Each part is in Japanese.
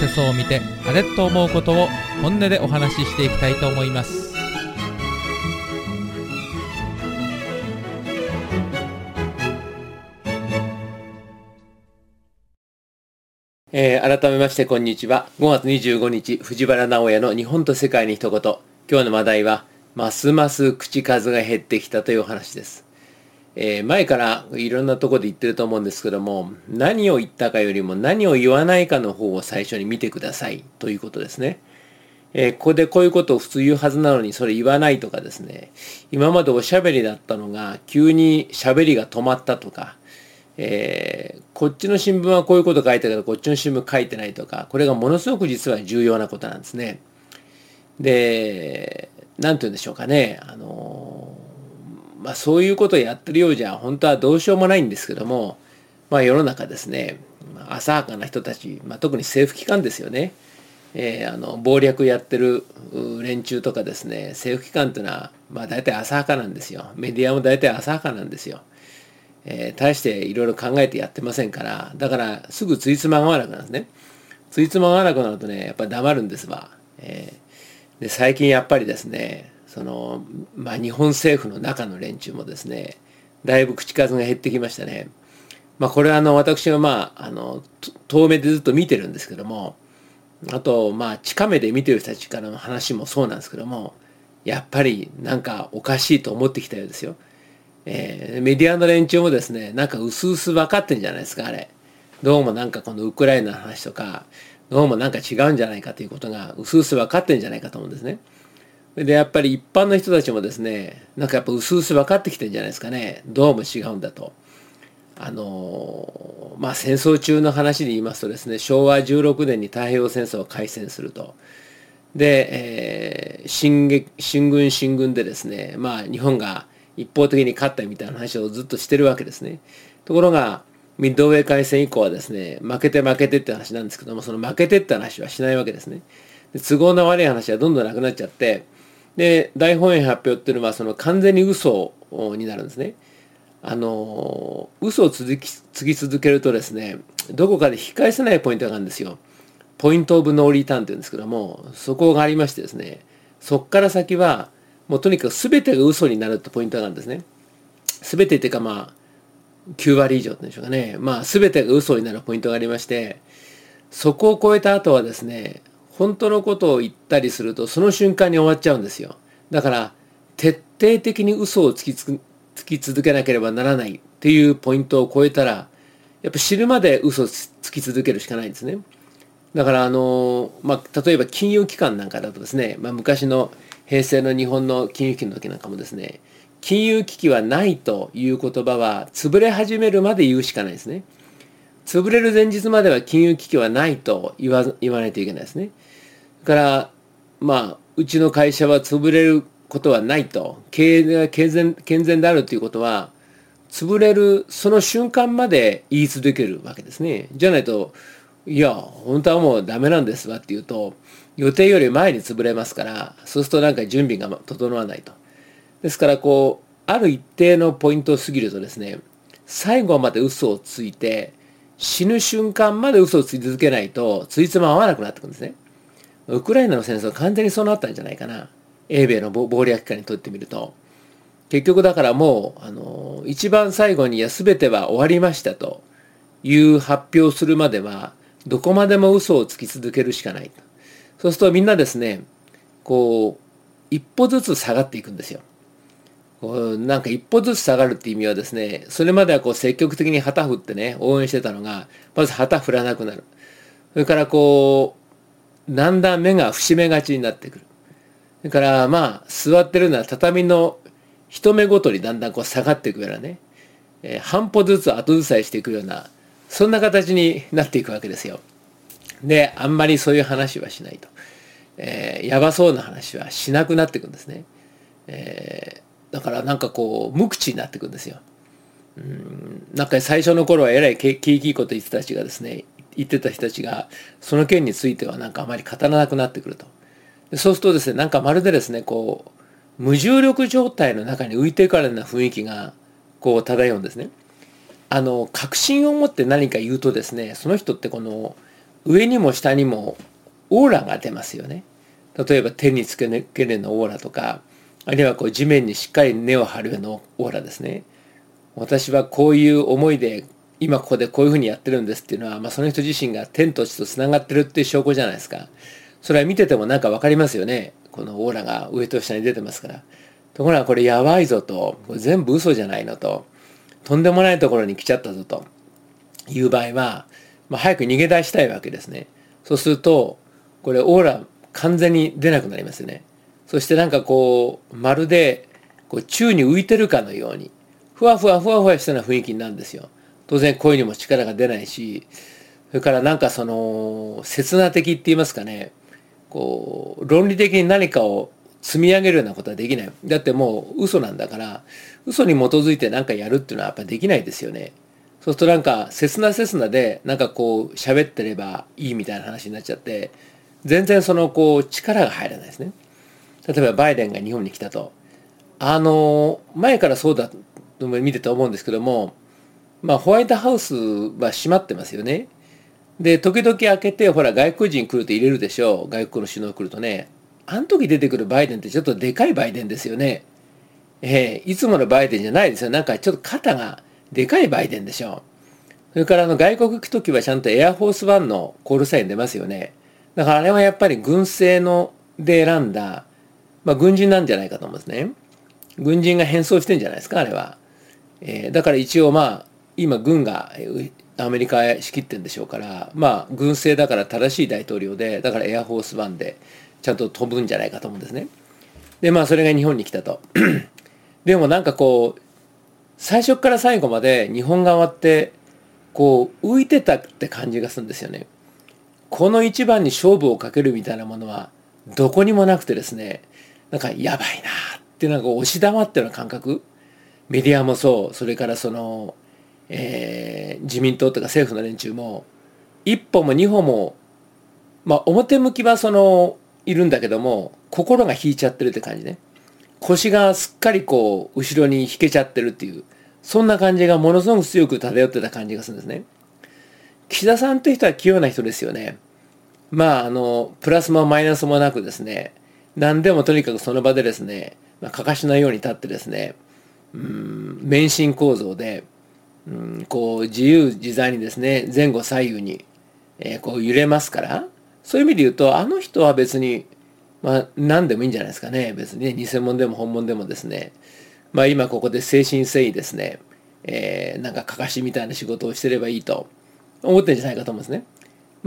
世相を見てあれと思うことを本音でお話ししていきたいと思います。 改めましてこんにちは。5月25日藤原直哉の日本と世界に一言。今日の話題はますます口数が減ってきたというお話です。前からいろんなところで言ってると思うんですけども、何を言ったかよりも何を言わないかの方を最初に見てくださいということですね。ここでこういうことを普通言うはずなのにそれ言わないとかですね、今までおしゃべりだったのが急にしゃべりが止まったとか、こっちの新聞はこういうこと書いたけどこっちの新聞書いてないとか、これがものすごく実は重要なことなんですね。で、なんて言うんでしょうかね、そういうことをやってるようじゃ本当はどうしようもないんですけども、世の中ですね、浅はかな人たち、特に政府機関ですよね、謀略やってる連中とかですね、政府機関というのは大体浅はかなんですよ。メディアも大体浅はかなんですよ。大していろいろ考えてやってませんから、だからすぐついつまが合わなくなるんですね。ついつまが合わなくなるとね、やっぱり黙るんですわ。で最近やっぱりですね、日本政府の中の連中もですね、だいぶ口数が減ってきましたね。これは私が遠目でずっと見てるんですけども、あと近目で見てる人たちからの話もそうなんですけども、やっぱりなんかおかしいと思ってきたようですよ。メディアの連中もですね、なんか薄々分かってんじゃないですか、あれ。どうもなんかこのウクライナの話とか、どうもなんか違うんじゃないかということが薄々分かってんじゃないかと思うんですね。で、やっぱり一般の人たちもですね、なんかやっぱ薄々分かってきてんじゃないですかね。どうも違うんだと。戦争中の話で言いますとですね、昭和16年に太平洋戦争を開戦すると。で、進軍でですね、日本が一方的に勝ったみたいな話をずっとしてるわけですね。ところが、ミッドウェー海戦以降はですね、負けてって話なんですけども、その負けてって話はしないわけですね。で都合の悪い話はどんどんなくなっちゃって、で、大本営発表っていうのは、完全に嘘になるんですね。嘘をつき続けるとですね、どこかで引き返せないポイントがあるんですよ。ポイントオブノーリターンっていうんですけども、そこがありましてですね、そこから先は、もうとにかく全てが嘘になるってポイントがあるんですね。全てっていうか9割以上っていうんでしょうかね。全てが嘘になるポイントがありまして、そこを超えた後はですね、本当のことを言ったりすると、その瞬間に終わっちゃうんですよ。だから、徹底的に嘘をつき続けなければならないっていうポイントを超えたら、やっぱ死ぬまで嘘をつき続けるしかないんですね。だから例えば金融機関なんかだとですね、昔の平成の日本の金融危機の時なんかもですね、金融危機はないという言葉は潰れ始めるまで言うしかないですね。潰れる前日までは金融危機はないと言わないといけないですね。だからうちの会社は潰れることはないと、経営が健全であるということは、潰れるその瞬間まで言い続けるわけですね。じゃないと、いや本当はもうダメなんですわって言うと、予定より前に潰れますから、そうするとなんか準備が整わないと。ですからある一定のポイントを過ぎるとですね、最後まで嘘をついて、死ぬ瞬間まで嘘をつき続けないとついつま合わなくなってくるんですね。ウクライナの戦争は完全にそうなったんじゃないかな。英米の謀略家にとってみると、結局だからもう一番最後に全ては終わりましたという発表をするまではどこまでも嘘をつき続けるしかないと。そうするとみんなですね、一歩ずつ下がっていくんですよ。なんか一歩ずつ下がるっていう意味はですね、それまでは積極的に旗振ってね応援してたのが、まず旗振らなくなる。それからだんだん目が伏めがちになってくる。それから座ってるのは畳の一目ごとにだんだん下がっていくようなね、半歩ずつ後ずさりしていくような、そんな形になっていくわけですよ。で、あんまりそういう話はしないと。やばそうな話はしなくなっていくんですね。だからなんか無口になっていくんですよ。なんか最初の頃はえらい景気いいこと言ってた人たちがその件についてはなんかあまり語らなくなってくると。でそうするとですね、なんかまるでですね、無重力状態の中に浮いていくような雰囲気が漂うんですね。確信を持って何か言うとですね、その人って上にも下にもオーラが出ますよね。例えば手につけるようなオーラとか、あるいはこう地面にしっかり根を張るようなオーラですね。私はこういう思いで今ここでこういうふうにやってるんですっていうのは、その人自身が天と地とつながってるっていう証拠じゃないですか。それは見ててもなんか分かりますよね。このオーラが上と下に出てますから。ところがこれやばいぞと、これ全部嘘じゃないのと、とんでもないところに来ちゃったぞという場合は、早く逃げ出したいわけですね。そうするとこれオーラ完全に出なくなりますよね。そしてなんかこうまるでこう宙に浮いてるかのようにふわふわふわふわしたような雰囲気になるんですよ。当然声にも力が出ないし、それからなんかその刹那的って言いますかね、こう論理的に何かを積み上げるようなことはできない。だってもう嘘なんだから、嘘に基づいて何かやるっていうのはやっぱできないですよね。そうするとなんか刹那刹那でなんかこう喋ってればいいみたいな話になっちゃって、全然そのこう力が入らないですね。例えばバイデンが日本に来たと、前からそうだと見てて思うんですけども、ホワイトハウスは閉まってますよね。で時々開けて、ほら外国人来ると入れるでしょう。外国の首脳来るとね、あの時出てくるバイデンってちょっとでかいバイデンですよね。いつものバイデンじゃないですよ。なんかちょっと肩がでかいバイデンでしょう。それから外国行く時はちゃんとエアフォースワンのコールサイン出ますよね。だからあれはやっぱり軍政ので選んだ、軍人なんじゃないかと思うんですね。軍人が変装してんじゃないですか、あれは。だから一応今軍がアメリカへ仕切ってんでしょうから、軍政だから正しい大統領で、だからエアフォースワンでちゃんと飛ぶんじゃないかと思うんですね。でそれが日本に来たと。でもなんかこう最初から最後まで日本側ってこう浮いてたって感じがするんですよね。この一番に勝負をかけるみたいなものはどこにもなくてですね、なんかやばいなってなんか押し黙ってるような感覚。メディアもそう、それからその、自民党とか政府の連中も一歩も二歩も、表向きはそのいるんだけども心が引いちゃってるって感じね。腰がすっかりこう後ろに引けちゃってるっていう、そんな感じがものすごく強く漂ってた感じがするんですね。岸田さんという人は器用な人ですよね。プラスもマイナスもなくですね、何でもとにかくその場でですね、かかしのように立ってですね、免震構造で、こう自由自在にですね、前後左右に、こう揺れますから、そういう意味で言うと、あの人は別に、何でもいいんじゃないですかね。別にね、偽物でも本物でもですね、今ここで誠心誠意ですね、なんかかかしみたいな仕事をしてればいいと思ってるんじゃないかと思うんですね。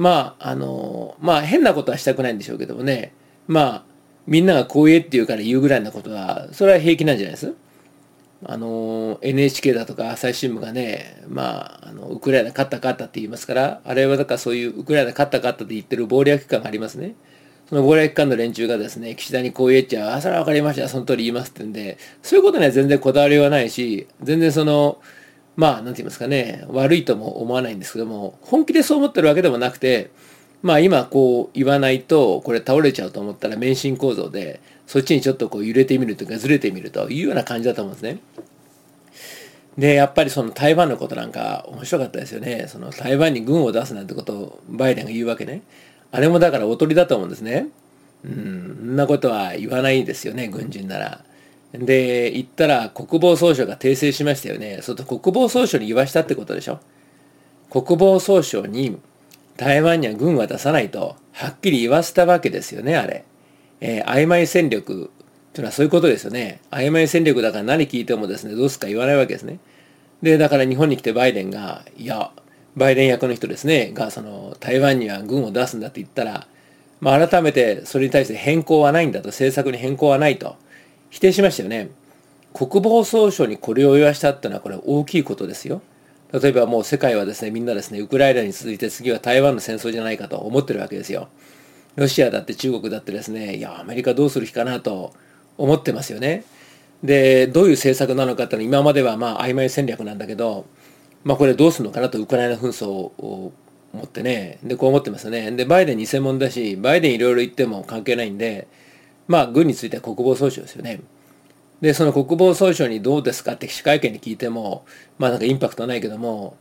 変なことはしたくないんでしょうけどもね、みんながこう言えって言うから言うぐらいのことは、それは平気なんじゃないです。NHK だとか朝日新聞がね、ウクライナ勝ったって言いますから、あれはだからそういうウクライナ勝ったって言ってる謀略機関がありますね。その謀略機関の連中がですね、岸田にこう言えちゃう、それは分かりました、その通り言いますってんで、そういうことには全然こだわりはないし、全然その、なんて言いますかね、悪いとも思わないんですけども、本気でそう思ってるわけでもなくて、今こう言わないとこれ倒れちゃうと思ったら免震構造でそっちにちょっとこう揺れてみるというかずれてみるというような感じだと思うんですね。でやっぱりその台湾のことなんか面白かったですよね。その台湾に軍を出すなんてことをバイデンが言うわけね。あれもだからおとりだと思うんですね。そんなことは言わないですよね、軍人なら。で言ったら国防総省が訂正しましたよね。そうすると国防総省に言わしたってことでしょ。国防総省に台湾には軍は出さないとはっきり言わせたわけですよね、あれ。曖昧戦力というのはそういうことですよね。曖昧戦力だから何聞いてもですね、どうすか言わないわけですね。でだから日本に来てバイデンが、バイデン役の人ですねがその台湾には軍を出すんだって言ったら、改めてそれに対して変更はないんだと、政策に変更はないと否定しましたよね。国防総省にこれを言わしたっていうのはこれ大きいことですよ。例えばもう世界はですね、みんなですね、ウクライナに続いて次は台湾の戦争じゃないかと思ってるわけですよ。ロシアだって中国だってですね、アメリカどうする気かなと思ってますよね。でどういう政策なのかっていうのは今までは曖昧戦略なんだけど、これどうするのかなと、ウクライナ紛争を思ってね、でこう思ってますよね。でバイデン偽物だし、バイデンいろいろ言っても関係ないんで、軍については国防総省ですよね。でその国防総省にどうですかって記者会見に聞いてもなんかインパクトないけども、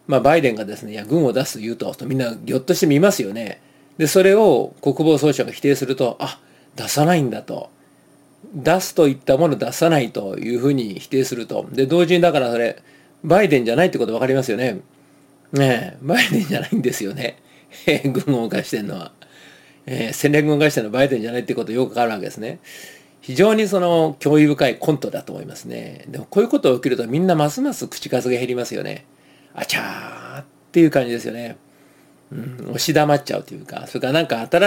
バイデンがですね、いや、軍を出すと言うと、みんなぎょっとして見ますよね。で、それを国防総省が否定すると、あ、出さないんだと。出すといったものを出さないというふうに否定すると。で、同時にだからそれ、バイデンじゃないってこと分かりますよね。ねえ、バイデンじゃないんですよね。軍を動かしてるのは。戦略軍を動かしてるのはバイデンじゃないってことよくわかるわけですね。非常にその興味深いコントだと思いますね。でもこういうことが起きるとみんなますます口数が減りますよね。あちゃーっていう感じですよね。押し黙っちゃうというか、それからなんか新